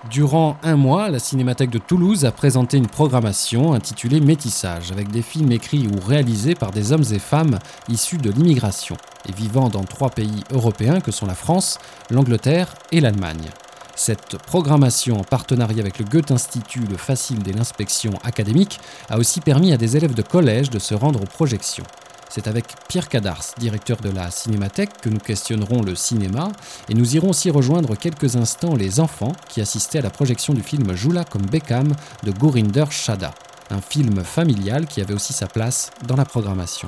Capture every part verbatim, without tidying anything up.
Durant un mois, la Cinémathèque de Toulouse a présenté une programmation intitulée Métissage, avec des films écrits ou réalisés par des hommes et femmes issus de l'immigration et vivant dans trois pays européens que sont la France, l'Angleterre et l'Allemagne. Cette programmation, en partenariat avec le Goethe-Institut, le Facile et l'inspection académique, a aussi permis à des élèves de collège de se rendre aux projections. C'est avec Pierre Cadars, directeur de la Cinémathèque, que nous questionnerons le cinéma et nous irons aussi rejoindre quelques instants les enfants qui assistaient à la projection du film Joue-la comme Beckham de Gurinder Chadha, un film familial qui avait aussi sa place dans la programmation.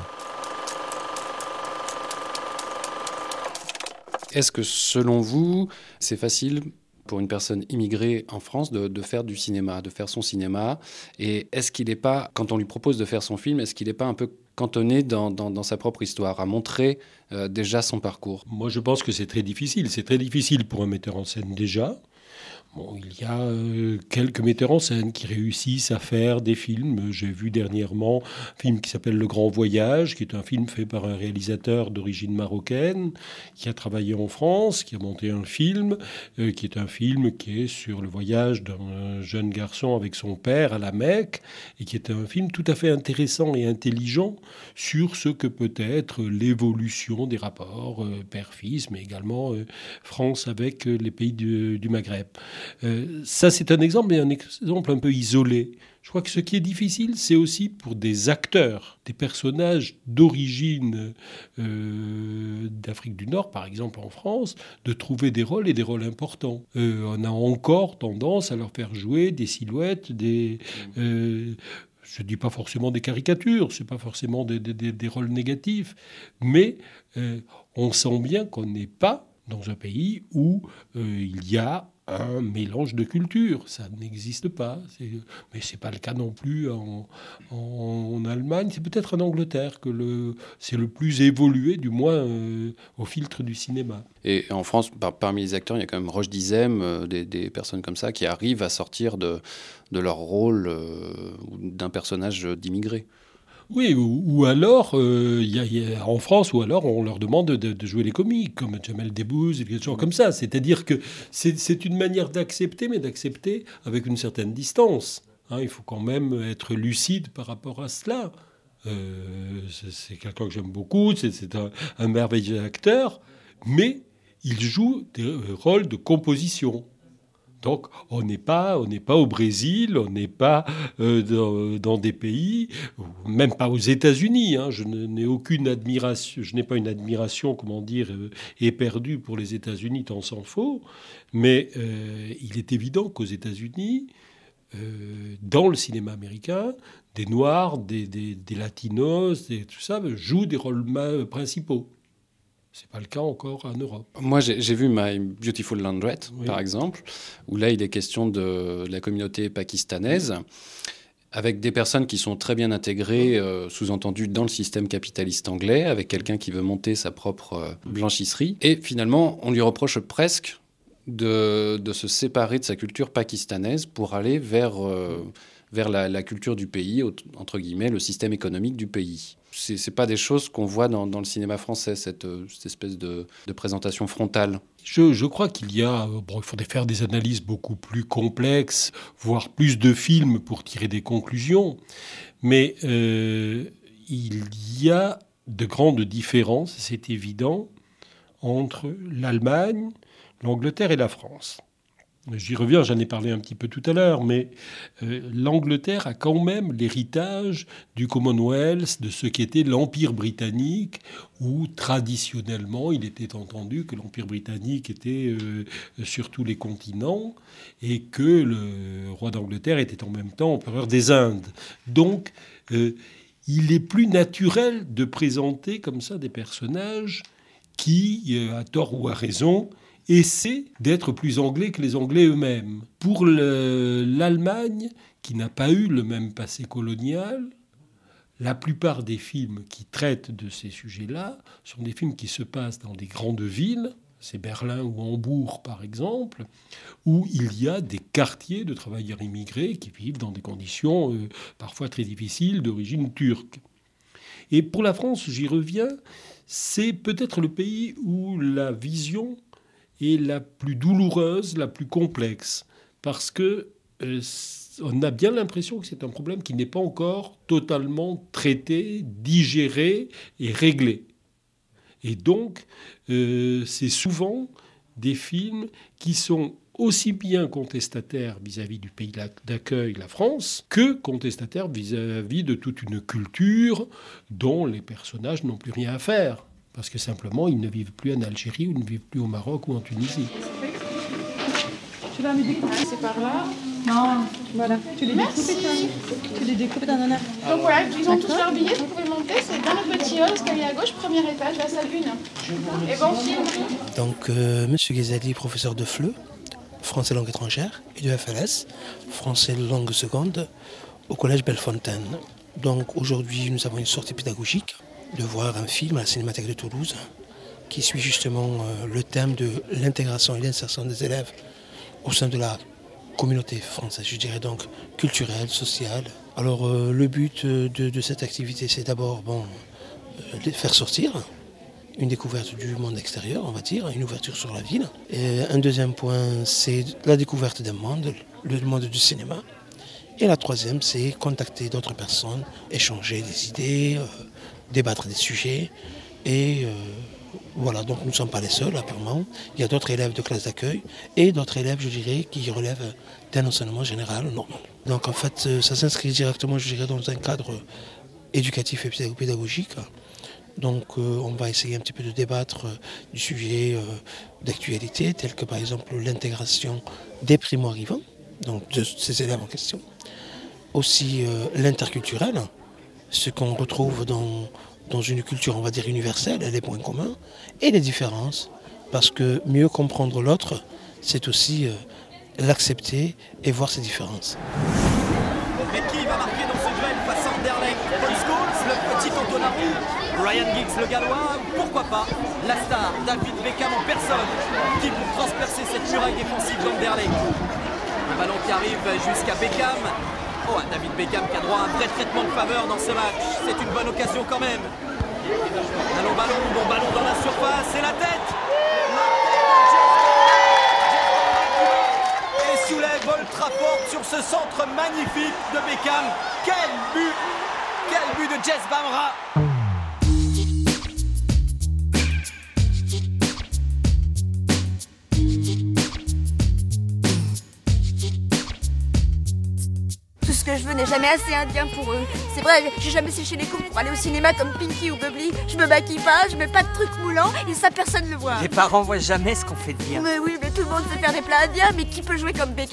Est-ce que selon vous, c'est facile pour une personne immigrée en France de, de faire du cinéma, de faire son cinéma? Et est-ce qu'il n'est pas, quand on lui propose de faire son film, est-ce qu'il n'est pas un peu cantonné dans, dans, dans sa propre histoire, à montrer euh, déjà son parcours? Moi, je pense que c'est très difficile. C'est très difficile pour un metteur en scène déjà. Bon, il y a euh, quelques metteurs en scène qui réussissent à faire des films. J'ai vu dernièrement un film qui s'appelle Le Grand Voyage, qui est un film fait par un réalisateur d'origine marocaine, qui a travaillé en France, qui a monté un film, euh, qui est un film qui est sur le voyage d'un jeune garçon avec son père à la Mecque, et qui est un film tout à fait intéressant et intelligent sur ce que peut être l'évolution des rapports euh, père-fils, mais également euh, France avec euh, les pays du, du Maghreb. Euh, ça, c'est un exemple, mais un exemple un peu isolé. Je crois que ce qui est difficile, c'est aussi pour des acteurs, des personnages d'origine euh, d'Afrique du Nord, par exemple en France, de trouver des rôles et des rôles importants. Euh, on a encore tendance à leur faire jouer des silhouettes, des... Euh, je ne dis pas forcément des caricatures, ce n'est pas forcément des, des, des rôles négatifs, mais euh, on sent bien qu'on n'est pas dans un pays où euh, il y a un mélange de cultures. Ça n'existe pas. C'est... Mais ce n'est pas le cas non plus en, en, en Allemagne. C'est peut-être en Angleterre que le... c'est le plus évolué, du moins euh, au filtre du cinéma. Et en France, par, parmi les acteurs, il y a quand même Roche Dizem, euh, des, des personnes comme ça, qui arrivent à sortir de, de leur rôle euh, d'un personnage d'immigré. Oui, ou, ou alors, euh, y a, y a, en France, ou alors on leur demande de, de jouer les comiques, comme Jamel Debbouze, et des choses comme ça. C'est-à-dire que c'est, c'est une manière d'accepter, mais d'accepter avec une certaine distance. Hein, il faut quand même être lucide par rapport à cela. Euh, c'est, c'est quelqu'un que j'aime beaucoup, c'est, c'est un, un merveilleux acteur, mais il joue des rôles de composition. Donc, on n'est pas, on n'est pas au Brésil, on n'est pas euh, dans, dans des pays, même pas aux États-Unis. Hein. Je n'ai aucune admiration, je n'ai pas une admiration, comment dire, euh, éperdue pour les États-Unis, tant s'en faut. Mais euh, il est évident qu'aux États-Unis, euh, dans le cinéma américain, des Noirs, des, des, des Latinos, des, tout ça, jouent des rôles principaux. C'est pas le cas encore en Europe. Moi, j'ai, j'ai vu My Beautiful Laundrette, oui. par exemple, où là, il est question de, de la communauté pakistanaise, avec des personnes qui sont très bien intégrées, euh, sous-entendu, dans le système capitaliste anglais, avec quelqu'un qui veut monter sa propre euh, blanchisserie. Et finalement, on lui reproche presque de, de se séparer de sa culture pakistanaise pour aller vers, euh, vers la, la culture du pays, entre guillemets, le système économique du pays. C'est, c'est pas des choses qu'on voit dans, dans le cinéma français, cette, cette espèce de, de présentation frontale. Je, je crois qu'il y a... Bon, il faudrait faire des analyses beaucoup plus complexes, voire plus de films pour tirer des conclusions. Mais euh, il y a de grandes différences, c'est évident, entre l'Allemagne, l'Angleterre et la France. J'y reviens, j'en ai parlé un petit peu tout à l'heure, mais euh, l'Angleterre a quand même l'héritage du Commonwealth, de ce qu'était l'Empire britannique, où traditionnellement il était entendu que l'Empire britannique était euh, sur tous les continents et que le roi d'Angleterre était en même temps empereur des Indes. Donc, euh, il est plus naturel de présenter comme ça des personnages qui, euh, à tort ou à raison, essaient d'être plus anglais que les Anglais eux-mêmes. Pour le, l'Allemagne, qui n'a pas eu le même passé colonial, la plupart des films qui traitent de ces sujets-là sont des films qui se passent dans des grandes villes, c'est Berlin ou Hambourg par exemple, où il y a des quartiers de travailleurs immigrés qui vivent dans des conditions euh, parfois très difficiles d'origine turque. Et pour la France, j'y reviens, c'est peut-être le pays où la vision est la plus douloureuse, la plus complexe. parce que euh, on a bien l'impression que c'est un problème qui n'est pas encore totalement traité, digéré et réglé. Et donc, euh, c'est souvent des films qui sont aussi bien contestataires vis-à-vis du pays d'accueil, la France, que contestataires vis-à-vis de toute une culture dont les personnages n'ont plus rien à faire. Parce que simplement, ils ne vivent plus en Algérie, ou ils ne vivent plus au Maroc ou en Tunisie. Tu vas me découper ? C'est par là ? Non, voilà. Tu les découpes, tu les découpes dans un arc. Donc voilà, ils ont tous leurs billets, vous pouvez monter, c'est dans le petit hall, escalier à gauche, premier étage, la salle un. Et bon film. Donc, euh, M. Ghezali, professeur de F L E, français langue étrangère, et de F L S, français langue seconde, au collège Bellefontaine. Donc aujourd'hui, nous avons une sortie pédagogique de voir un film à la Cinémathèque de Toulouse qui suit justement euh, le thème de l'intégration et l'insertion des élèves au sein de la communauté française, je dirais donc culturelle, sociale. Alors euh, le but de, de cette activité, c'est d'abord bon, euh, les faire sortir, une découverte du monde extérieur, on va dire, une ouverture sur la ville. Et un deuxième point, c'est la découverte d'un monde, le monde du cinéma. Et la troisième, c'est contacter d'autres personnes, échanger des idées, euh, débattre des sujets. Et euh, voilà, donc nous ne sommes pas les seuls, apparemment. Il y a d'autres élèves de classe d'accueil et d'autres élèves, je dirais, qui relèvent d'un enseignement général normal. Donc en fait, ça s'inscrit directement, je dirais, dans un cadre éducatif et pédagogique. Donc euh, on va essayer un petit peu de débattre euh, du sujet euh, d'actualité, tel que par exemple l'intégration des primo-arrivants, donc de ces élèves en question. Aussi euh, l'interculturel, ce qu'on retrouve dans, dans une culture, on va dire, universelle, les points communs, et les différences, parce que mieux comprendre l'autre, c'est aussi euh, l'accepter et voir ses différences. Mais qui va marquer dans ce duel face à Anderlecht ? Paul Scholes, le petit Cantona-Roux, Ryan Giggs, le Gallois, ou pourquoi pas la star David Beckham en personne, qui pour transpercer cette muraille défensive d'Anderlecht. Un ballon qui arrive jusqu'à Beckham. Oh, David Beckham qui a droit à un vrai traitement de faveur dans ce match. C'est une bonne occasion quand même. Allons ballon, bon ballon dans la surface, et la tête. La tête et soulève Old Trafford sur ce centre magnifique de Beckham. Quel but! Quel but de Jess Bamra! Ce que je veux n'est jamais assez indien pour eux. C'est vrai, j'ai jamais séché les cours pour aller au cinéma comme Pinky ou Bubbly. Je me maquille pas, je mets pas de trucs moulants et ça personne ne voit. Les parents voient jamais ce qu'on fait de bien. Mais oui, mais tout le monde sait faire des plats indiens, mais qui peut jouer comme Beckham ?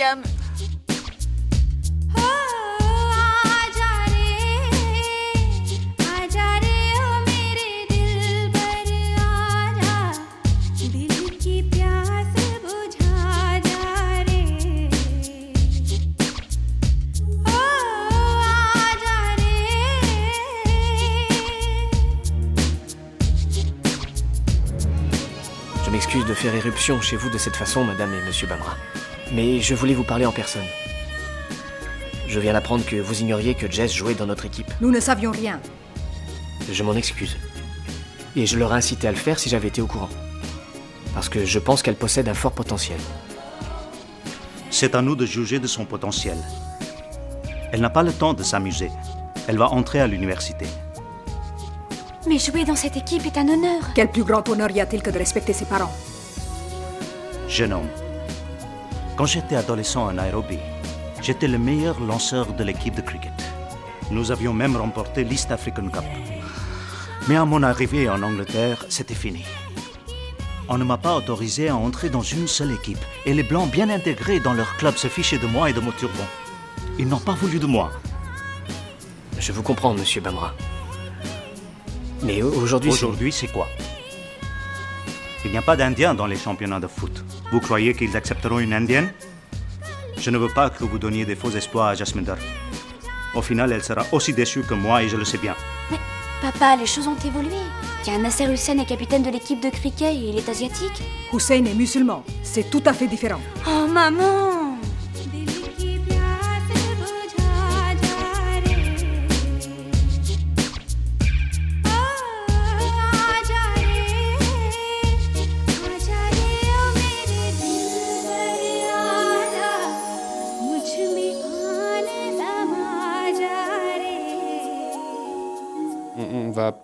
Je m'excuse de faire éruption chez vous de cette façon, madame et monsieur Bamra. Mais je voulais vous parler en personne. Je viens d'apprendre que vous ignoriez que Jess jouait dans notre équipe. Nous ne savions rien. Je m'en excuse. Et je l'aurais incité à le faire si j'avais été au courant. Parce que je pense qu'elle possède un fort potentiel. C'est à nous de juger de son potentiel. Elle n'a pas le temps de s'amuser. Elle va entrer à l'université. Mais jouer dans cette équipe est un honneur. Quel plus grand honneur y a-t-il que de respecter ses parents ? Jeune homme, quand j'étais adolescent à Nairobi, j'étais le meilleur lanceur de l'équipe de cricket. Nous avions même remporté l'East African Cup. Mais à mon arrivée en Angleterre, c'était fini. On ne m'a pas autorisé à entrer dans une seule équipe. Et les Blancs, bien intégrés dans leur club, se fichaient de moi et de mon turban. Ils n'ont pas voulu de moi. Je vous comprends, monsieur Bamra. Mais aujourd'hui, Aujourd'hui, c'est quoi ? Il n'y a pas d'Indiens dans les championnats de foot. Vous croyez qu'ils accepteront une Indienne ? Je ne veux pas que vous donniez des faux espoirs à Jasminder. Au final, elle sera aussi déçue que moi et je le sais bien. Mais papa, les choses ont évolué. Tiens, Nasser Hussain est capitaine de l'équipe de cricket et il est asiatique. Hussein est musulman. C'est tout à fait différent. Oh maman!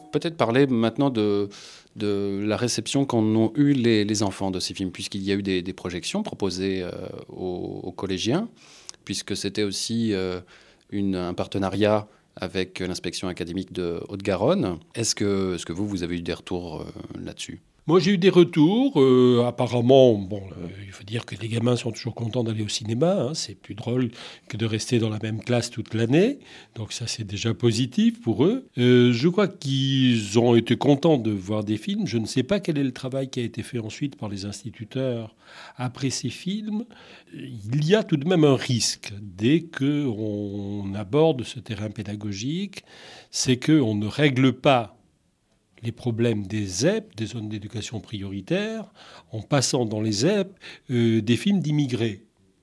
peut-être parler maintenant de, de la réception qu'en ont eu les, les enfants de ces films, puisqu'il y a eu des, des projections proposées euh, aux, aux collégiens, puisque c'était aussi euh, une, un partenariat avec l'inspection académique de Haute-Garonne. Est-ce que, est-ce que vous, vous avez eu des retours euh, là-dessus ? Moi, j'ai eu des retours. Euh, apparemment, bon, euh, il faut dire que les gamins sont toujours contents d'aller au cinéma. Hein, c'est plus drôle que de rester dans la même classe toute l'année. Donc ça, c'est déjà positif pour eux. Euh, je crois qu'ils ont été contents de voir des films. Je ne sais pas quel est le travail qui a été fait ensuite par les instituteurs après ces films. Il y a tout de même un risque dès qu'on aborde ce terrain pédagogique, c'est qu'on ne règle pas les problèmes des Z E P, des zones d'éducation prioritaire, en passant dans les Z E P euh, des films d'immigrés.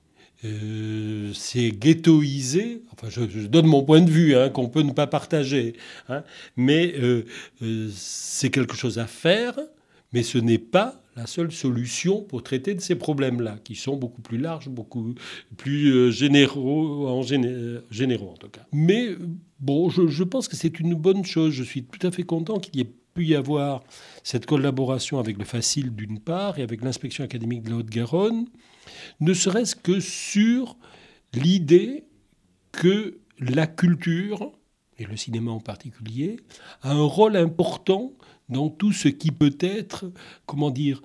Euh, c'est ghettoisé, enfin je, je donne mon point de vue, hein, qu'on peut ne pas partager, hein, mais euh, euh, c'est quelque chose à faire, mais ce n'est pas la seule solution pour traiter de ces problèmes-là, qui sont beaucoup plus larges, beaucoup plus euh, généraux, en géné- généraux en tout cas. Mais bon, je, je pense que c'est une bonne chose. Je suis tout à fait content qu'il y ait pu y avoir cette collaboration avec le Facil d'une part et avec l'inspection académique de la Haute-Garonne, ne serait-ce que sur l'idée que la culture, et le cinéma en particulier, a un rôle important dans tout ce qui peut être, comment dire,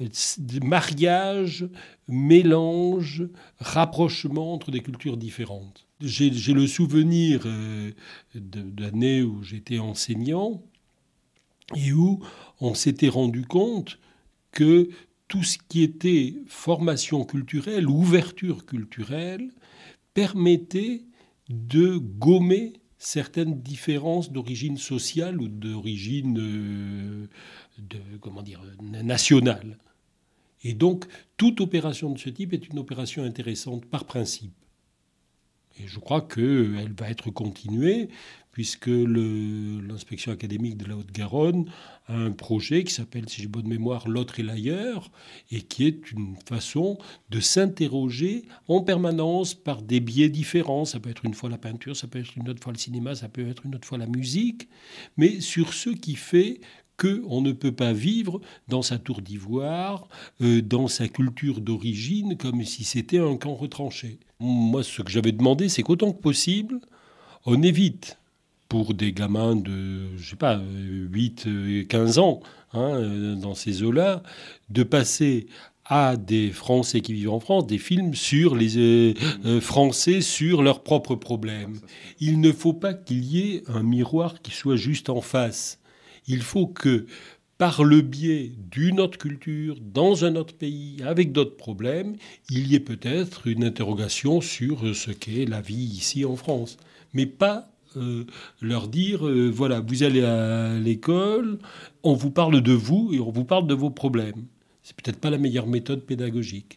mariage, mélange, rapprochement entre des cultures différentes. J'ai, j'ai le souvenir euh, de, d'années où j'étais enseignant et où on s'était rendu compte que tout ce qui était formation culturelle, ouverture culturelle, permettait de gommer certaines différences d'origine sociale ou d'origine euh, de, comment dire, nationale. Et donc, toute opération de ce type est une opération intéressante par principe. Et je crois qu'elle va être continuée, puisque le, l'inspection académique de la Haute-Garonne a un projet qui s'appelle, si j'ai bonne mémoire, L'autre et l'ailleurs, et qui est une façon de s'interroger en permanence par des biais différents. Ça peut être une fois la peinture, ça peut être une autre fois le cinéma, ça peut être une autre fois la musique, mais sur ce qui fait qu'on ne peut pas vivre dans sa tour d'ivoire, euh, dans sa culture d'origine, comme si c'était un camp retranché. Moi, ce que j'avais demandé, c'est qu'autant que possible, on évite, pour des gamins de, je sais pas, huit, quinze ans, hein, dans ces eaux-là, de passer à des Français qui vivent en France, des films sur les euh, euh, Français, sur leurs propres problèmes. Il ne faut pas qu'il y ait un miroir qui soit juste en face. Il faut que, par le biais d'une autre culture, dans un autre pays, avec d'autres problèmes, il y ait peut-être une interrogation sur ce qu'est la vie ici en France. Mais pas euh, leur dire, euh, voilà, vous allez à l'école, on vous parle de vous et on vous parle de vos problèmes. C'est peut-être pas la meilleure méthode pédagogique.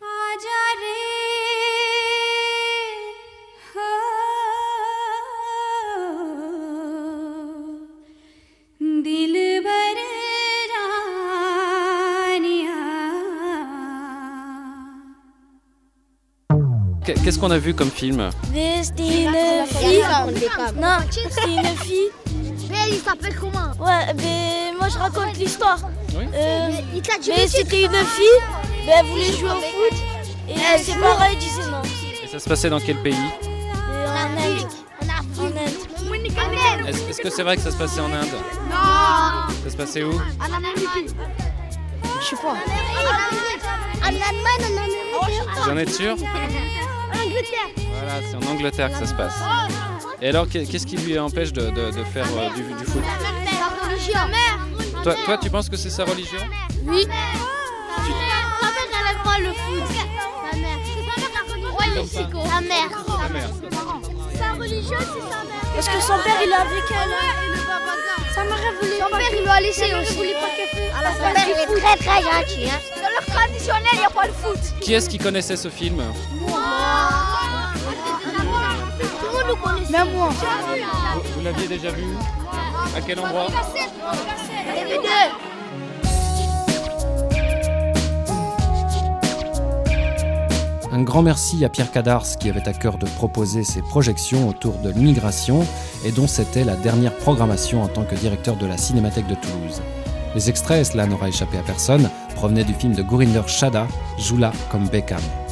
Qu'est-ce qu'on a vu comme film ? Mais c'était une fille. Non, c'était une fille. Mais il s'appelle comment ? Ouais, mais moi je raconte l'histoire. Oui. Euh, mais c'était une fille, mais elle voulait jouer au foot. Et ses parents disaient non. Et ça se passait dans quel pays ? En Inde. En Inde. Est-ce, est-ce que c'est vrai que ça se passait en Inde ? Non. Ça se passait où ? En Amérique. Je sais pas. En Allemagne, en Amérique. Vous en êtes sûr ? En Angleterre. Voilà, c'est en Angleterre que ça se passe. Et alors, qu'est-ce qui lui empêche de, de, de faire euh, du, du foot ? Sa religion. Toi, toi, tu penses que c'est sa religion ? Oui. Sa mère, elle aime pas le foot. Sa mère. C'est sa mère la religion. Sa mère. Sa mère. Sa religion, c'est sa mère. Parce que son père, il est avec elle. Et le papa. Sa mère, elle voulait Son pas. père, il l'a laissé aussi. Il voulait pas qu'elle fasse. Alors, son père, il est très très gentil. Hein. Dans leur traditionnel, il n'y a pas le foot. Qui est-ce qui connaissait ce film ? Moi. Tout le monde nous connaît. Même moi. Vous, vous l'aviez déjà vu ? À quel endroit ? Les deux. Un grand merci à Pierre Cadars qui avait à cœur de proposer ces projections autour de l'immigration et dont c'était la dernière programmation en tant que directeur de la Cinémathèque de Toulouse. Les extraits, cela n'aura échappé à personne, provenaient du film de Gurinder Chadha, Joula comme Beckham.